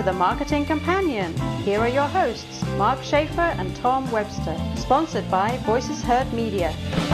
The Marketing Companion. Here are your hosts, Mark Schaefer and Tom Webster. Sponsored by Voices Heard Media.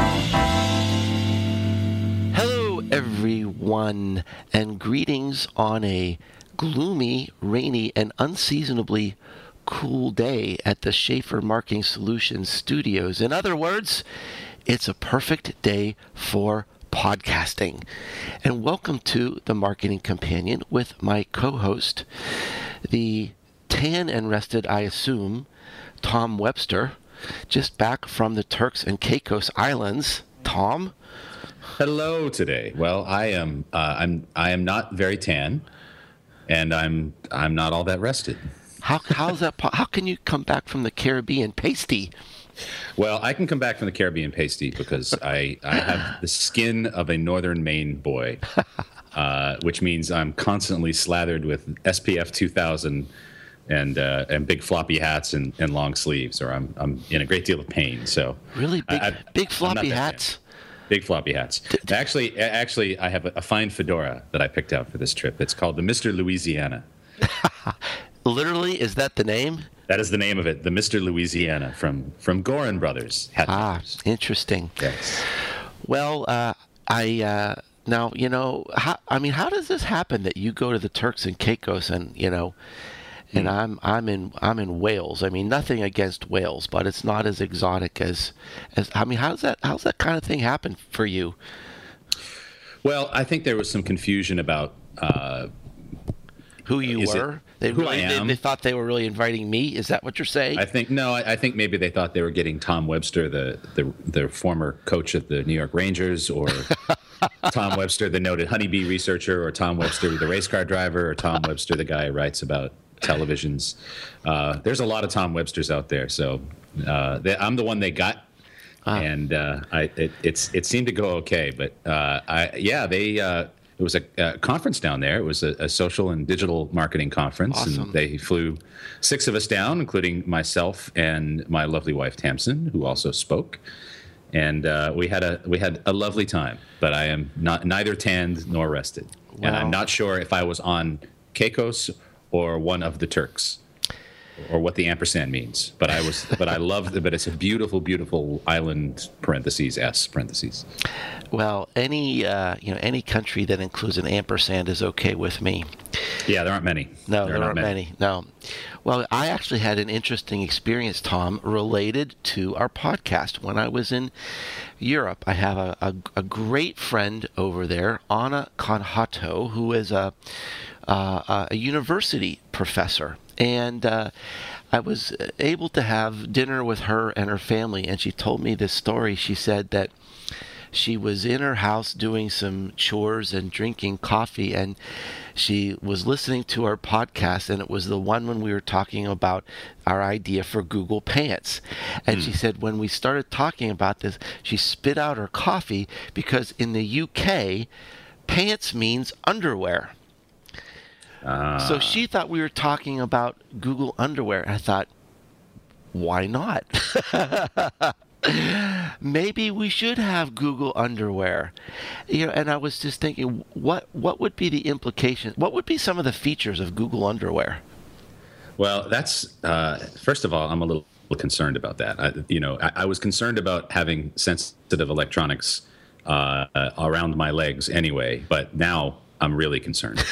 Hello, everyone, and greetings on a gloomy, rainy, and unseasonably cool day at the Schaefer Marketing Solutions studios. In other words, it's a perfect day for podcasting. And welcome to The Marketing Companion with my co-host, the tan and rested, I assume, Tom Webster, just back from the Turks and Caicos Islands. Tom? Hello today. Well, I am not very tan, and I'm not all that rested. How's that? How can you come back from the Caribbean pasty? Well, I can come back from the Caribbean pasty because I have the skin of a northern Maine boy, which means I'm constantly slathered with SPF 2000 and big floppy hats and long sleeves, or I'm in a great deal of pain. So really big floppy hats. Big floppy hats. Actually, I have a fine fedora that I picked out for this trip. It's called the Mr. Louisiana. Literally, is that the name? That is the name of it, the Mr. Louisiana from Gorin Brothers. Interesting. Yes. Well, now how does this happen that you go to the Turks and Caicos and and I'm in Wales. I mean, nothing against Wales, but it's not as exotic as how's that kind of thing happen for you? Well, I think there was some confusion about who you were. I am. They thought they were really inviting me. Is that what you're saying? I think maybe they thought they were getting Tom Webster, the former coach of the New York Rangers, or Tom Webster, the noted honeybee researcher, or Tom Webster, the race car driver, or Tom Webster, the guy who writes about televisions. There's a lot of Tom Websters out there, so I'm the one they got, and it seemed to go okay. But it was a conference down there. It was a social and digital marketing conference, awesome. And they flew 6 of us down, including myself and my lovely wife Tamsin, who also spoke. And we had a lovely time. But I am neither tanned nor rested, wow. And I'm not sure if I was on Caicos or one of the Turks, or what the ampersand means. But I loved it. But it's a beautiful, beautiful island. (S). Well, any country that includes an ampersand is okay with me. Yeah, there aren't many. No, there aren't many. No. Well, I actually had an interesting experience, Tom, related to our podcast. When I was in Europe, I have a great friend over there, Anna Conhato, who is a university professor. And I was able to have dinner with her and her family, and she told me this story. She said that she was in her house doing some chores and drinking coffee, and she was listening to our podcast, and it was the one when we were talking about our idea for Google Pants. And she said when we started talking about this, she spit out her coffee because in the UK, pants means underwear. So she thought we were talking about Google underwear. I thought, why not? Maybe we should have Google underwear. And I was just thinking, what would be the implication? What would be some of the features of Google underwear? Well, that's first of all, I'm a little concerned about that. I was concerned about having sensitive electronics around my legs anyway, but now I'm really concerned.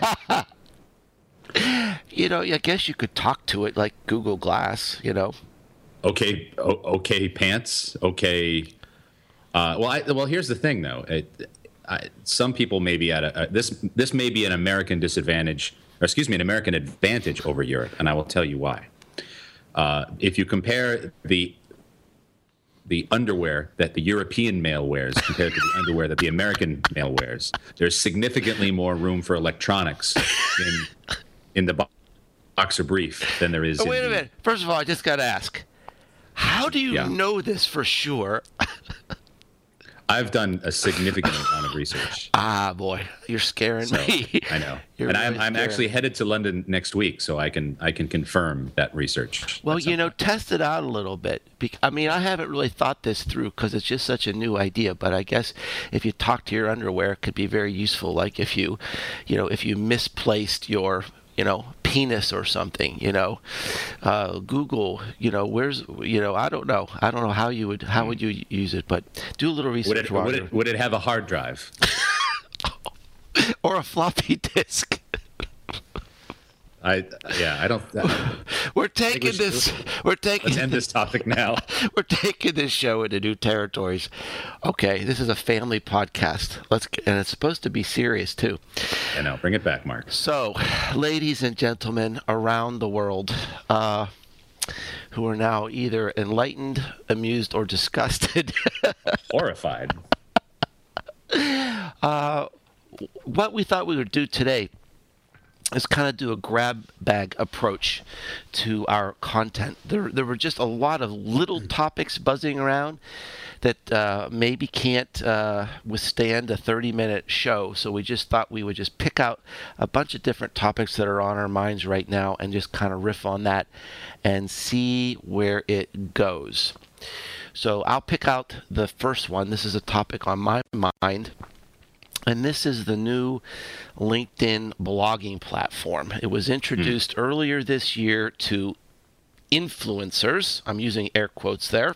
I guess you could talk to it like Google Glass, Okay, pants. Okay. Well, here's the thing, though. Some people may be at this may be an American disadvantage, or an American advantage over Europe, and I will tell you why. If you compare the underwear that the European male wears compared to the underwear that the American male wears, there's significantly more room for electronics in the boxer brief than there is. Oh, wait a minute. First of all, I just got to ask, how do you know this for sure? I've done a significant amount of research. Ah, boy, you're scaring me. I know. And I'm actually headed to London next week, so I can confirm that research. Well, test it out a little bit. I haven't really thought this through because it's just such a new idea. But I guess if you talk to your underwear, it could be very useful. Like if you misplaced your penis or something, Google, where's, I don't know how would you use it, but do a little research. Would it have a hard drive? Or a floppy disk? I don't. Let's end this topic now. We're taking this show into new territories. Okay, this is a family podcast. And it's supposed to be serious too. I know. Bring it back, Mark. So, ladies and gentlemen around the world, who are now either enlightened, amused, or disgusted, horrified. What we thought we would do today is kind of do a grab bag approach to our content. There were just a lot of little topics buzzing around that maybe can't withstand a 30-minute show. So we just thought we would just pick out a bunch of different topics that are on our minds right now and just kind of riff on that and see where it goes. So I'll pick out the first one. This is a topic on my mind. And this is the new LinkedIn blogging platform. It was introduced earlier this year to influencers. I'm using air quotes there.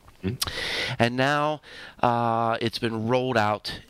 And now it's been rolled out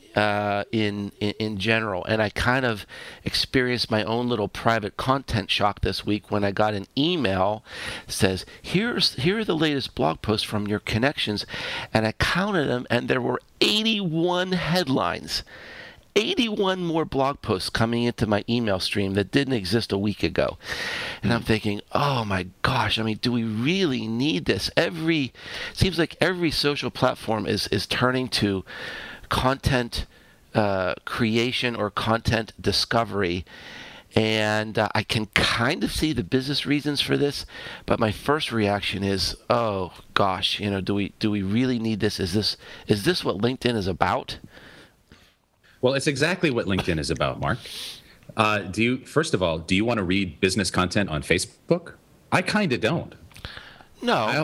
in general. And I kind of experienced my own little private content shock this week when I got an email that says, here are the latest blog posts from your connections. And I counted them, and there were 81 headlines. 81 more blog posts coming into my email stream that didn't exist a week ago. And I'm thinking, oh my gosh, I mean, do we really need this? Seems like every social platform is turning to content creation or content discovery. And I can kind of see the business reasons for this, but my first reaction is, oh gosh, do we really need this? Is this what LinkedIn is about? Well, it's exactly what LinkedIn is about, Mark. First of all, do you want to read business content on Facebook? I kind of don't. No.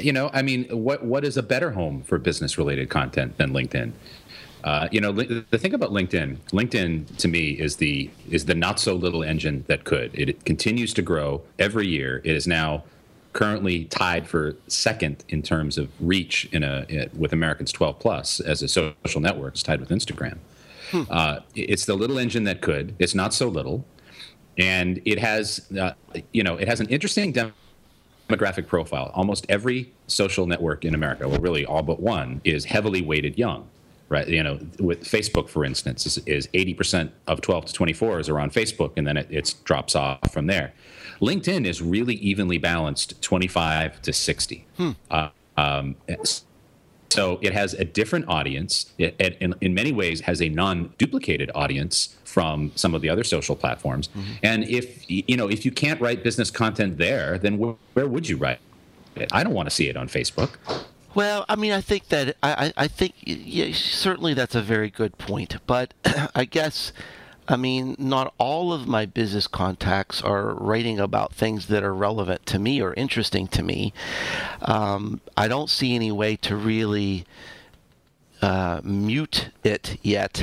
What is a better home for business-related content than LinkedIn? The thing about LinkedIn to me is the not so little engine that could. It continues to grow every year. It is now currently tied for second in terms of reach with Americans 12 plus as a social network. It's tied with Instagram. It's the little engine that could. It's not so little, and it has an interesting demographic profile. Almost every social network in America, well, really all but one, is heavily weighted young. Right, with Facebook, for instance, is 80% of 12 to 24s are on Facebook, and then it drops off from there. LinkedIn is really evenly balanced, 25 to 60. So it has a different audience. It in many ways has a non-duplicated audience from some of the other social platforms. And if you can't write business content there, then where would you write it? I don't want to see it on Facebook. Well, I mean, I think that I think certainly that's a very good point. But I guess, I mean, not all of my business contacts are writing about things that are relevant to me or interesting to me. I don't see any way to really mute it yet.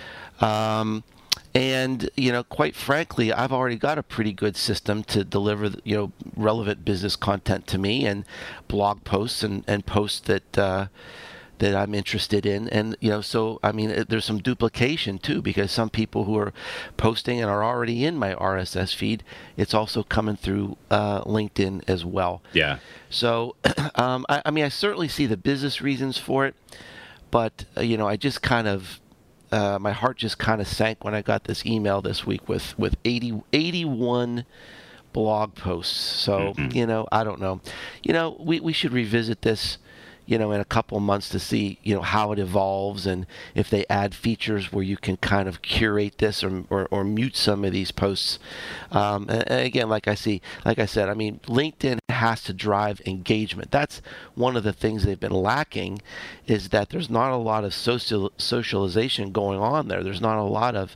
And, quite frankly, I've already got a pretty good system to deliver, relevant business content to me and blog posts and posts that I'm interested in. And, so, I mean, there's some duplication, too, because some people who are posting and are already in my RSS feed, it's also coming through LinkedIn as well. Yeah. So, I certainly see the business reasons for it, but, I just kind of... my heart just kind of sank when I got this email this week with 81 blog posts. So, I don't know. We should revisit this, in a couple months to see, how it evolves and if they add features where you can kind of curate this or mute some of these posts. And again, like I said, I mean, LinkedIn has to drive engagement. That's one of the things they've been lacking, is that there's not a lot of socialization going on there. There's not a lot of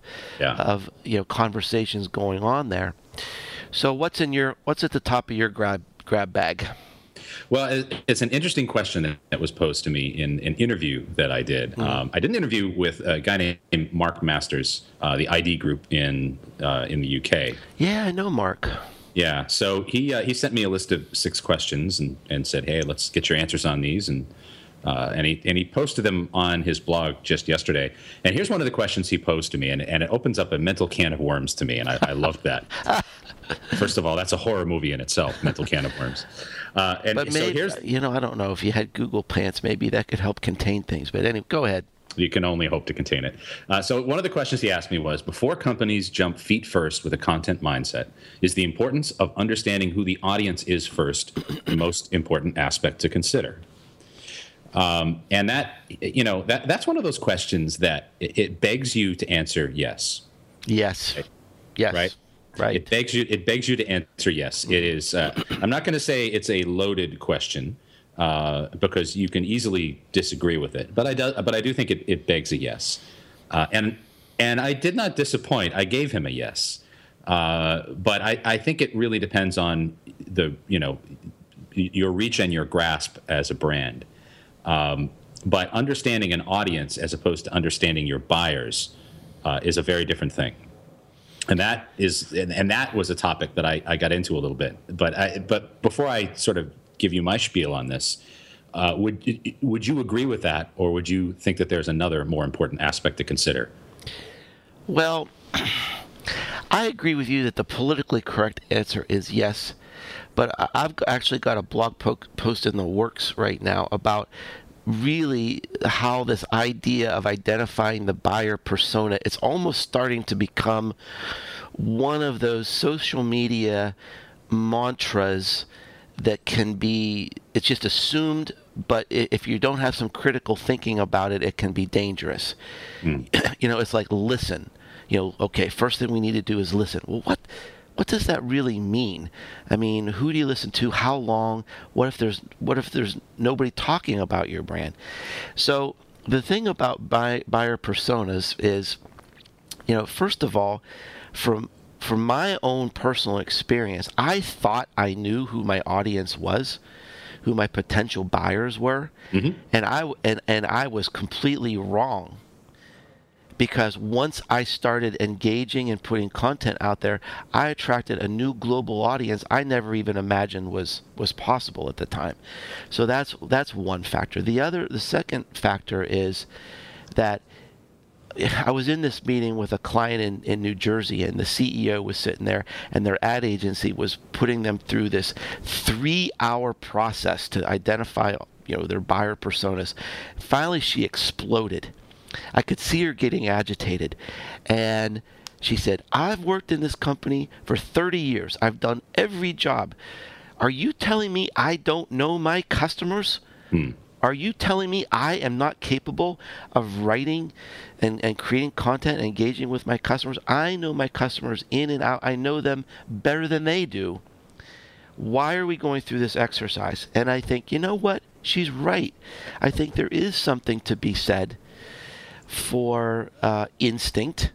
conversations going on there. So what's at the top of your grab bag? Well, it's an interesting question that was posed to me in an interview that I did. I did an interview with a guy named Mark Masters, the ID Group in the UK. Yeah, I know Mark. Yeah, so he sent me a list of 6 questions and said, "Hey, let's get your answers on these." And he posted them on his blog just yesterday. And here's one of the questions he posed to me, and it opens up a mental can of worms to me, and I loved that. First of all, that's a horror movie in itself, Mental Can of Worms. But maybe, so here's, I don't know if you had Google Pants, maybe that could help contain things. But anyway, go ahead. You can only hope to contain it. So one of the questions he asked me was, before companies jump feet first with a content mindset, is the importance of understanding who the audience is first the most important aspect to consider? And that's one of those questions that it begs you to answer yes. Yes. Right? Yes. Right? Right. It begs you to answer yes. It is. I'm not going to say it's a loaded question because you can easily disagree with it, but I do think it begs a yes. And I did not disappoint. I gave him a yes. But I think it really depends on your reach and your grasp as a brand. But understanding an audience as opposed to understanding your buyers is a very different thing. And that was a topic that I got into a little bit. But before I sort of give you my spiel on this, would you agree with that, or would you think that there's another more important aspect to consider? Well, I agree with you that the politically correct answer is yes. But I've actually got a blog post in the works right now about really how this idea of identifying the buyer persona, it's almost starting to become one of those social media mantras that can be, it's just assumed, but if you don't have some critical thinking about it, it can be dangerous. It's like listen. Okay, first thing we need to do is listen. Well, what does that really mean? I mean, who do you listen to? How long? What if there's nobody talking about your brand? So the thing about buyer personas is, first of all, from my own personal experience, I thought I knew who my audience was, who my potential buyers were, and I was completely wrong. Because once I started engaging and putting content out there, I attracted a new global audience I never even imagined was possible at the time. So that's one factor. The second factor is that I was in this meeting with a client in New Jersey, and the CEO was sitting there, and their ad agency was putting them through this 3-hour process to identify their buyer personas. Finally, she exploded. I could see her getting agitated, and she said, "I've worked in this company for 30 years. I've done every job. Are you telling me I don't know my customers? Are you telling me I am not capable of writing and creating content and engaging with my customers? I know my customers in and out. I know them better than they do. Why are we going through this exercise?" And I think, you know what? She's right. I think there is something to be said for instinct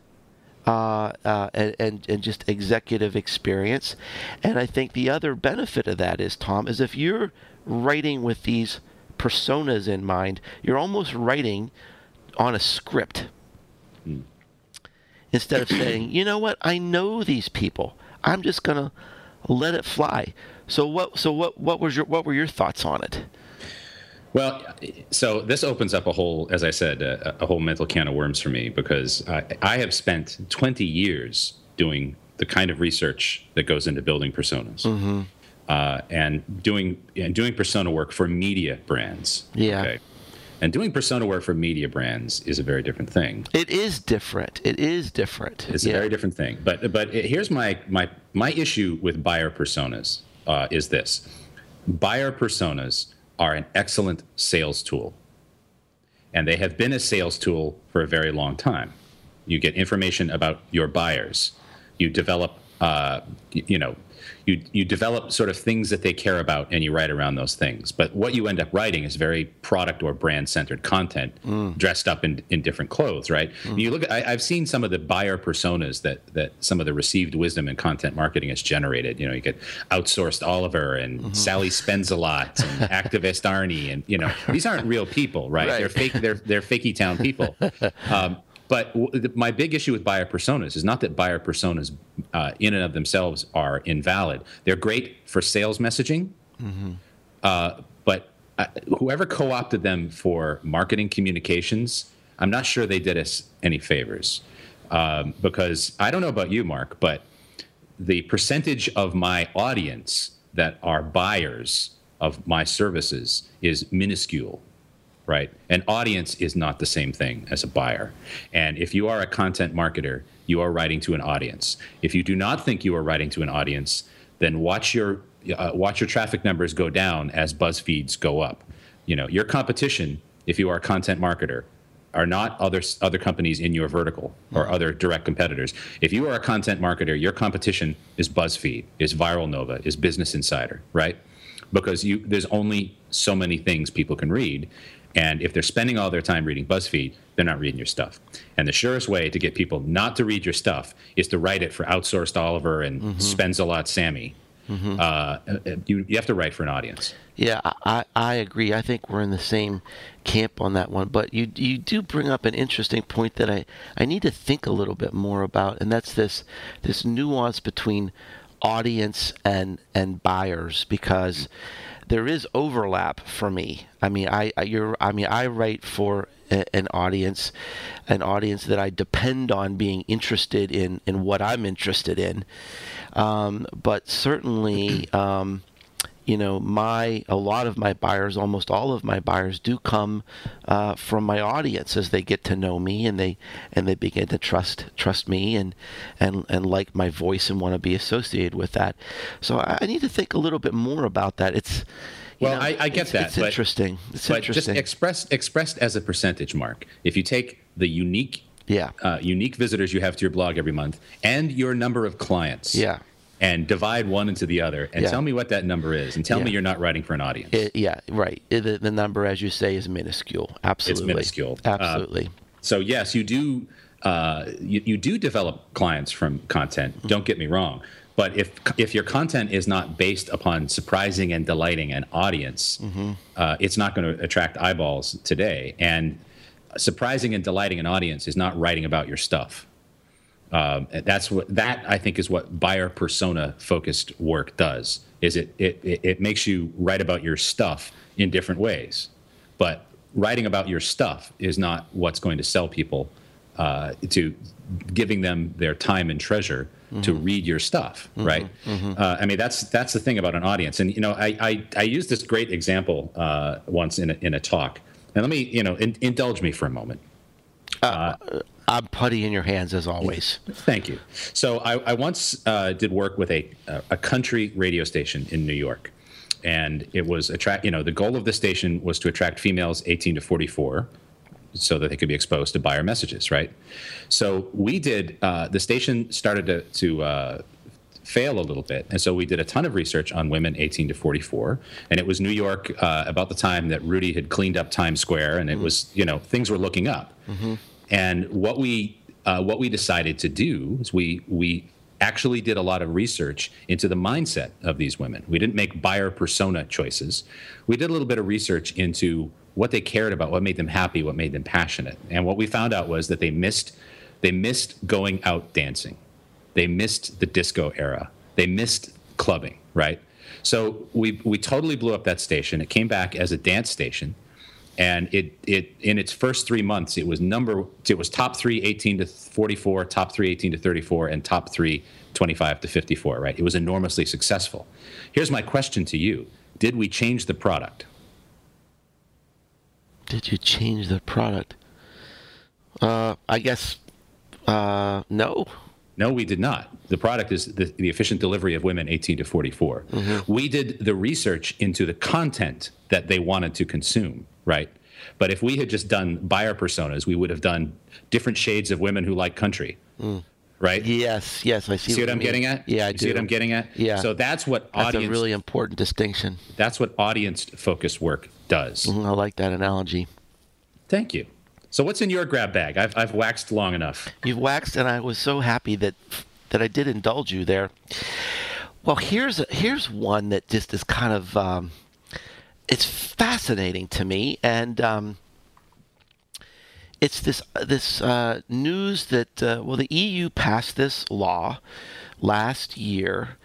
and just executive experience. And I think the other benefit of that is, Tom, is if you're writing with these personas in mind, you're almost writing on a script. Instead of saying, you know what, I know these people, I'm just gonna let it fly. So what were your thoughts on it? Well, so this opens up a whole, as I said, a whole mental can of worms for me, because I have spent 20 years doing the kind of research that goes into building personas, and doing persona work for media brands. Yeah. Okay? And doing persona work for media brands is a very different thing. It is different. It's a very different thing. But here's my issue with buyer personas is this: buyer personas are an excellent sales tool. And they have been a sales tool for a very long time. You get information about your buyers. You develop you know, you develop sort of things that they care about, and you write around those things. But what you end up writing is very product or brand centered content, dressed up in different clothes, right? You look at, I've seen some of the buyer personas that some of the received wisdom in content marketing has generated. You know, you get outsourced Oliver and Sally Spends a Lot and activist Arnie, and you know, these aren't real people, right? They're fake. They're fakey town people. But my big issue with buyer personas is not that buyer personas in and of themselves are invalid. They're great for sales messaging, but whoever co-opted them for marketing communications, I'm not sure they did us any favors. Because I don't know about you, Mark, but the percentage of my audience that are buyers of my services is minuscule. Right. An audience is not the same thing as a buyer. And if you are a content marketer, you are writing to an audience. If you do not think you are writing to an audience, then watch your traffic numbers go down as BuzzFeeds go up. You know, your competition, if you are a content marketer, are not other companies in your vertical or other direct competitors. If you are a content marketer, your competition is BuzzFeed, is Viral Nova, is Business Insider, right? Because there's only so many things people can read. And if they're spending all their time reading BuzzFeed, they're not reading your stuff. And the surest way to get people not to read your stuff is to write it for outsourced Oliver and Spends a Lot Sammy. You have to write for an audience. Yeah, I agree. I think we're in the same camp on that one. But you do bring up an interesting point that I need to think a little bit more about, and that's this nuance between audience and buyers, because there is overlap for me. I mean, I write for an audience that I depend on being interested in what I'm interested in. But certainly, you know, a lot of my buyers, almost all of my buyers, do come from my audience as they get to know me, and they begin to trust me and like my voice and want to be associated with that. So I need to think a little bit more about that. I get that. It's interesting. It's interesting. Just expressed as a percentage, Mark. If you take the unique visitors you have to your blog every month and your number of clients, and divide one into the other, and tell me what that number is, and tell me you're not writing for an audience. Right. The number, as you say, is minuscule. Absolutely. It's minuscule. Absolutely. So yes, you do. You do develop clients from content. Don't get me wrong. But if your content is not based upon surprising and delighting an audience, it's not going to attract eyeballs today. And surprising and delighting an audience is not writing about your stuff. That I think is what buyer persona focused work does. Is it makes you write about your stuff in different ways, but writing about your stuff is not what's going to sell people to giving them their time and treasure to read your stuff, right? I mean, that's the thing about an audience. And you know, I used this great example once in a talk, and let me indulge me for a moment. I'm putty in your hands as always. Thank you. So I once did work with a country radio station in New York, and it was the goal of the station was to attract females 18 to 44, so that they could be exposed to buyer messages, right? So we did. The station started to fail a little bit, and so we did a ton of research on women 18 to 44, and it was New York about the time that Rudy had cleaned up Times Square, and it was things were looking up. And what we decided to do is we actually did a lot of research into the mindset of these women. We didn't make buyer persona choices. We did a little bit of research into what they cared about, what made them happy, what made them passionate. And what we found out was that they missed going out dancing. They missed the disco era. They missed clubbing, right? So we totally blew up that station. It came back as a dance station. And it in its first 3 months, it was top 3 18 to 44, top 3 18 to 34, and top 3 25 to 54, right? It was enormously successful. Here's my question to you. Did we change the product? Did you change the product? I guess no. No, we did not. The product is the efficient delivery of women 18 to 44. We did the research into the content that they wanted to consume, right? But if we had just done buyer personas, we would have done different shades of women who like country. right? Yes, yes, I see. See what you I'm mean. getting at? Yeah, I you do. See what I'm getting at? Yeah. So that's what That's audience. a really important distinction. That's what audience-focused work does. I like that analogy. Thank you. So what's in your grab bag? I've waxed long enough. You've waxed, and I was so happy that I did indulge you there. Well, here's one that just is kind of it's fascinating to me, and it's this news that the EU passed this law last year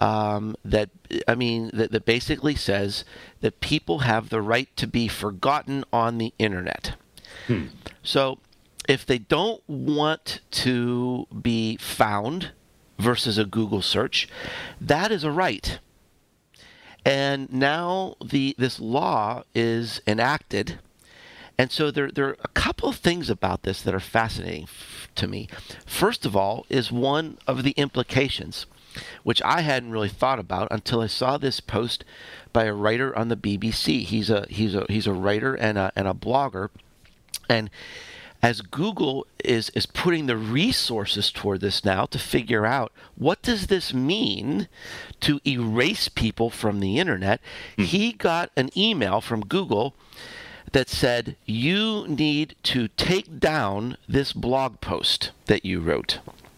that basically says that people have the right to be forgotten on the internet. So if they don't want to be found versus a Google search, that is a right. And now this law is enacted. And so there are a couple of things about this that are fascinating to me. First of all is one of the implications, which I hadn't really thought about until I saw this post by a writer on the BBC. He's a writer and a blogger. And as Google is putting the resources toward this now to figure out what does this mean to erase people from the internet, he got an email from Google that said, you need to take down this blog post that you wrote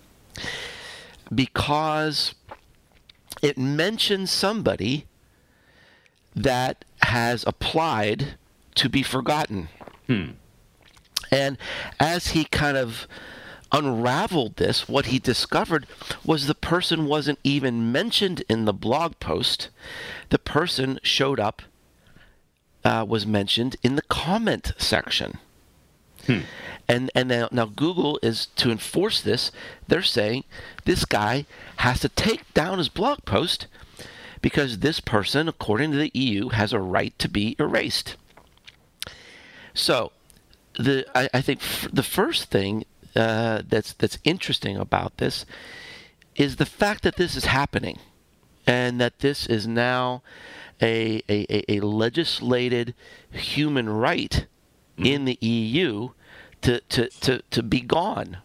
because it mentions somebody that has applied to be forgotten. And as he kind of unraveled this, what he discovered was the person wasn't even mentioned in the blog post. The person showed up, was mentioned in the comment section. And now Google is, to enforce this, they're saying this guy has to take down his blog post because this person, according to the EU, has a right to be erased. So I think the first thing that's interesting about this is the fact that this is happening, and that this is now a legislated human right in the EU to be gone.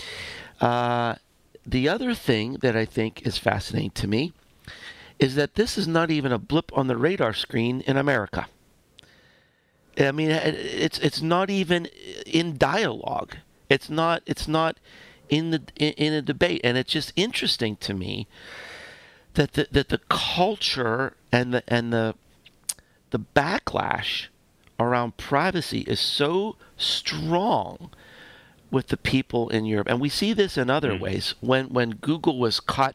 The other thing that I think is fascinating to me is that this is not even a blip on the radar screen in America. I mean, it's not even in dialogue. It's not in a debate, and it's just interesting to me that the culture and the backlash around privacy is so strong with the people in Europe, and we see this in other ways. When Google was caught,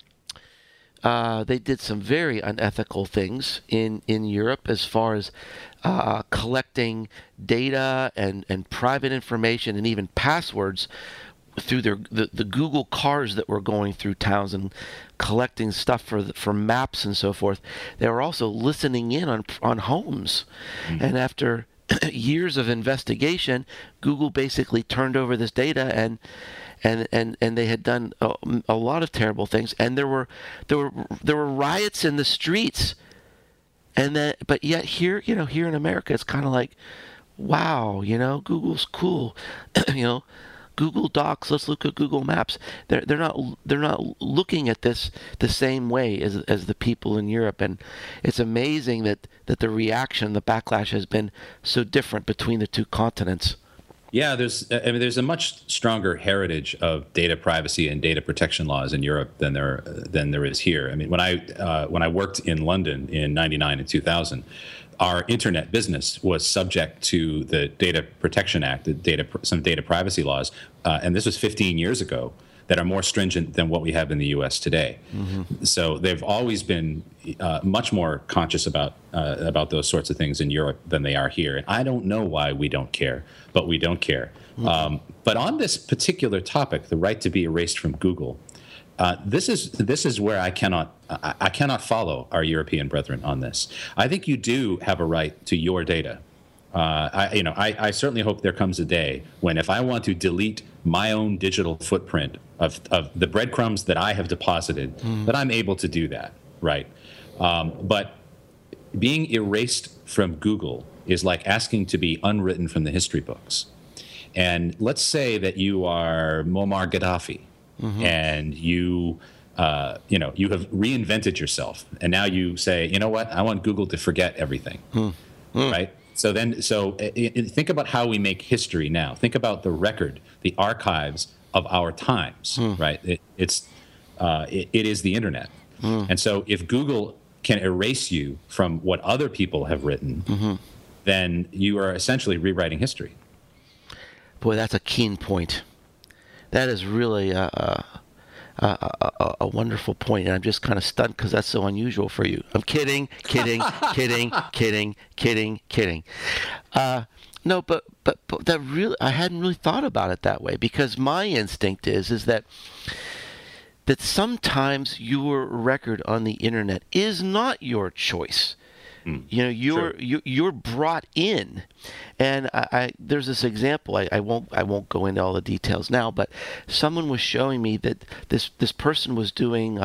they did some very unethical things in Europe as far as collecting data and private information and even passwords through the Google cars that were going through towns and collecting stuff for maps and so forth. They were also listening in on homes. And after years of investigation, Google basically turned over this data and they had done a lot of terrible things, and there were riots in the streets, but yet here in America it's kind of like, wow, Google's cool, Google Docs, let's look at Google Maps. They're not looking at this the same way as the people in Europe, and it's amazing that the reaction, the backlash has been so different between the two continents. Yeah, there's a much stronger heritage of data privacy and data protection laws in Europe than there is here. I mean, when I worked in London in '99 and 2000, our internet business was subject to the Data Protection Act, some data privacy laws, and this was 15 years ago, that are more stringent than what we have in the U.S. today. So they've always been much more conscious about those sorts of things in Europe than they are here. And I don't know why we don't care, but we don't care. But on this particular topic, the right to be erased from Google, this is where I cannot follow our European brethren on this. I think you do have a right to your data. I certainly hope there comes a day when, if I want to delete my own digital footprint of the breadcrumbs that I have deposited, that I'm able to do that, right? But being erased from Google is like asking to be unwritten from the history books. And let's say that you are Muammar Gaddafi, and you you have reinvented yourself, and now you say, you know what, I want Google to forget everything, right? So think about how we make history now. Think about the record, the archives of our times, right? It is the internet. And so if Google can erase you from what other people have written, then you are essentially rewriting history. Boy, that's a keen point. That is really a wonderful point, and I'm just kind of stunned because that's so unusual for you. I'm kidding. No, but that really, I hadn't really thought about it that way, because my instinct is that sometimes your record on the internet is not your choice. You're brought in, and there's this example. I won't go into all the details now, but someone was showing me that this person was doing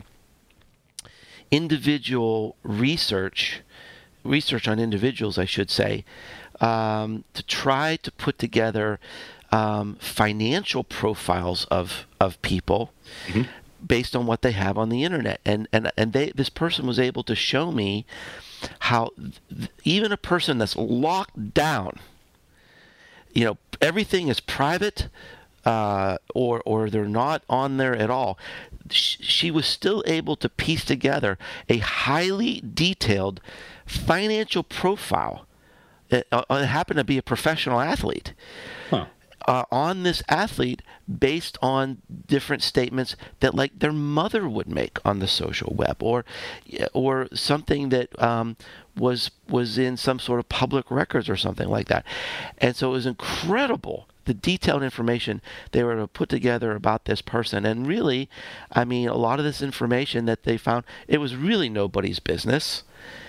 individual research on individuals, I should say, to try to put together financial profiles of people. Based on what they have on the internet, and this person was able to show me how even a person that's locked down, everything is private, or they're not on there at all, she was still able to piece together a highly detailed financial profile. It happened to be a professional athlete. On this athlete, based on different statements that, like, their mother would make on the social web, or something that was in some sort of public records or something like that. And so it was incredible, the detailed information they were able to put together about this person. And really, I mean, a lot of this information that they found, it was really nobody's business.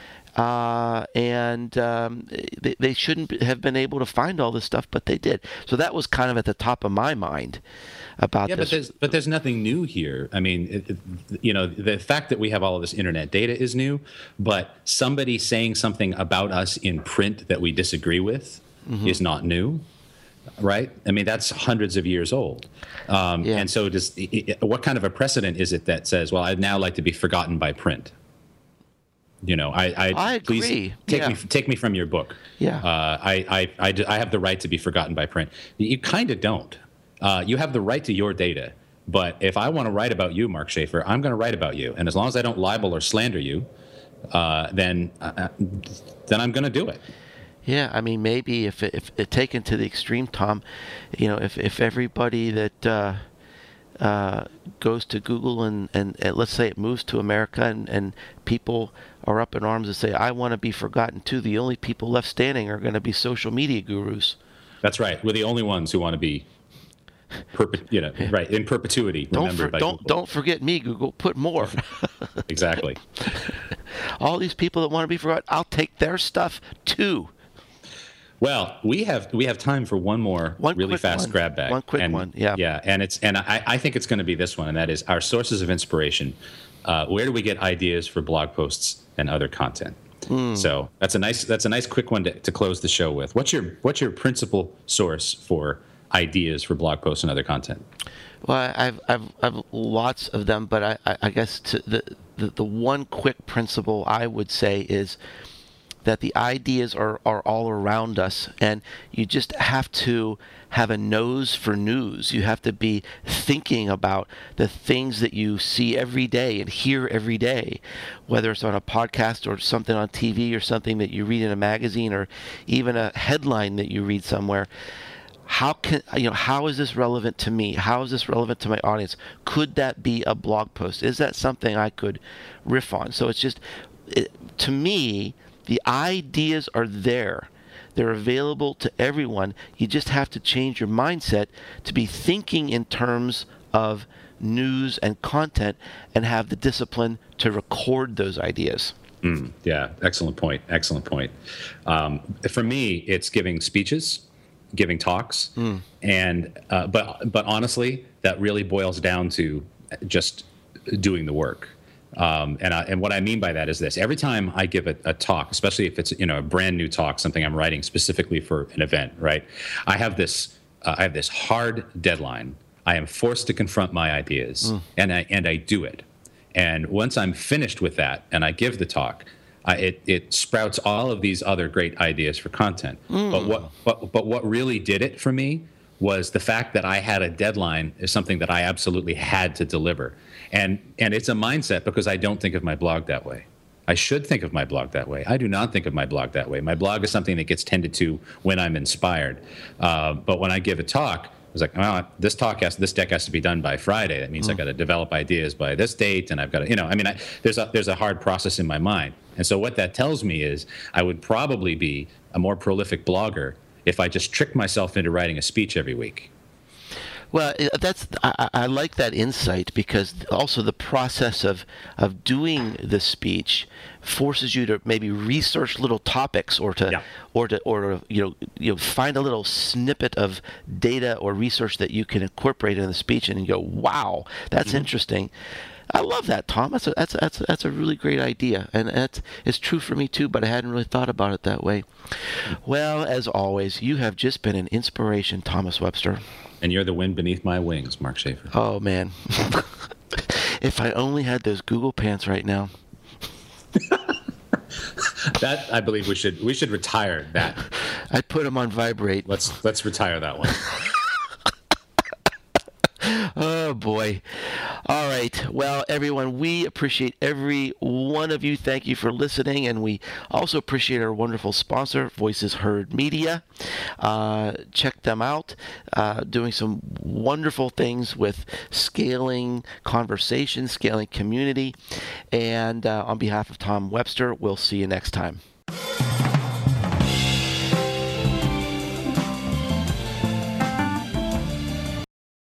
They shouldn't have been able to find all this stuff, but they did. So that was kind of at the top of my mind about this. Yeah, but there's nothing new here. I mean, the fact that we have all of this internet data is new, but somebody saying something about us in print that we disagree with is not new. Right? I mean, that's hundreds of years old. And so what kind of a precedent is it that says, well, I'd now like to be forgotten by print? I agree. Please take me from your book. Yeah. I have the right to be forgotten by print. You kind of don't. You have the right to your data, but if I want to write about you, Mark Schaefer, I'm going to write about you, and as long as I don't libel or slander you, then I'm going to do it. Yeah, I mean, maybe if it taken to the extreme, Tom, if everybody that goes to Google and let's say it moves to America and people are up in arms and say, I want to be forgotten too, the only people left standing are going to be social media gurus. That's right. We're the only ones who want to be right, in perpetuity. Don't forget me, Google. Put more. Exactly. All these people that want to be forgotten, I'll take their stuff too. Well, we have time for one really fast grab bag. One quick one, yeah. Yeah, and I think it's going to be this one, and that is our sources of inspiration. Where do we get ideas for blog posts and other content? So that's a nice quick one to close the show with. What's your principal source for ideas for blog posts and other content? Well, I've lots of them, but I guess the one quick principle I would say is that the ideas are all around us, and you just have to have a nose for news. You have to be thinking about the things that you see every day and hear every day, whether it's on a podcast or something on TV or something that you read in a magazine or even a headline that you read somewhere. How is this relevant to me? How is this relevant to my audience? Could that be a blog post? Is that something I could riff on? So it's just, to me, the ideas are there. They're available to everyone. You just have to change your mindset to be thinking in terms of news and content and have the discipline to record those ideas. Yeah, excellent point. For me, it's giving speeches, giving talks, and but honestly, that really boils down to just doing the work. And what I mean by that is this: every time I give a talk, especially if it's a brand new talk, something I'm writing specifically for an event, right? I have this hard deadline I am forced to confront my ideas, and I do it. And once I'm finished with that, and I give the talk, it sprouts all of these other great ideas for content. But what really did it for me was the fact that I had a deadline is something that I absolutely had to deliver. And it's a mindset, because I don't think of my blog that way. I should think of my blog that way. I do not think of my blog that way. My blog is something that gets tended to when I'm inspired. But when I give a talk, I was like, oh, this deck has to be done by Friday. That means I got to develop ideas by this date, and I've got to, there's a hard process in my mind. And so what that tells me is I would probably be a more prolific blogger if I just tricked myself into writing a speech every week. Well, I like that insight, because also the process of doing the speech forces you to maybe research little topics, or to find a little snippet of data or research that you can incorporate in the speech, and you go, wow, that's interesting. I love that, Tom. That's a really great idea, and it's true for me too. But I hadn't really thought about it that way. Well, as always, you have just been an inspiration, Thomas Webster. And you're the wind beneath my wings, Mark Schaefer. Oh man, if I only had those Google pants right now. That, I believe we should retire that. I'd put them on vibrate. Let's retire that one. Oh boy. All right. Well, everyone, we appreciate every one of you. Thank you for listening, and we also appreciate our wonderful sponsor, Voices Heard Media. Check them out, doing some wonderful things with scaling conversation, scaling community. And on behalf of Tom Webster, we'll see you next time.